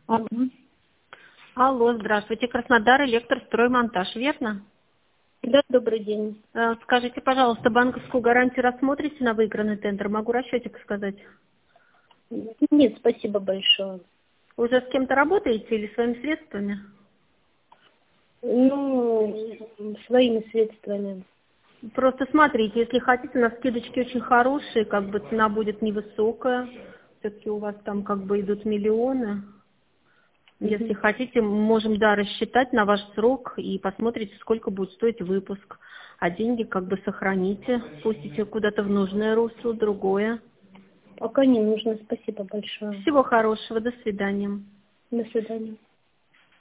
Алло. Алло, здравствуйте, Краснодар, электростроймонтаж, верно? Да, добрый день. Скажите, пожалуйста, банковскую гарантию рассмотрите на выигранный тендер? Могу расчетик сказать. Нет, спасибо большое. Уже с кем-то работаете или своими средствами? Ну, своими средствами. Просто смотрите, если хотите, у нас скидочки очень хорошие, как бы цена будет невысокая. Все-таки у вас там как бы идут миллионы. Если Мгм. хотите, можем, да, рассчитать на ваш срок и посмотрите, сколько будет стоить выпуск. А деньги как бы сохраните, пустите куда-то в нужное русло, другое. Пока не нужно, спасибо большое. Всего хорошего, до свидания. До свидания.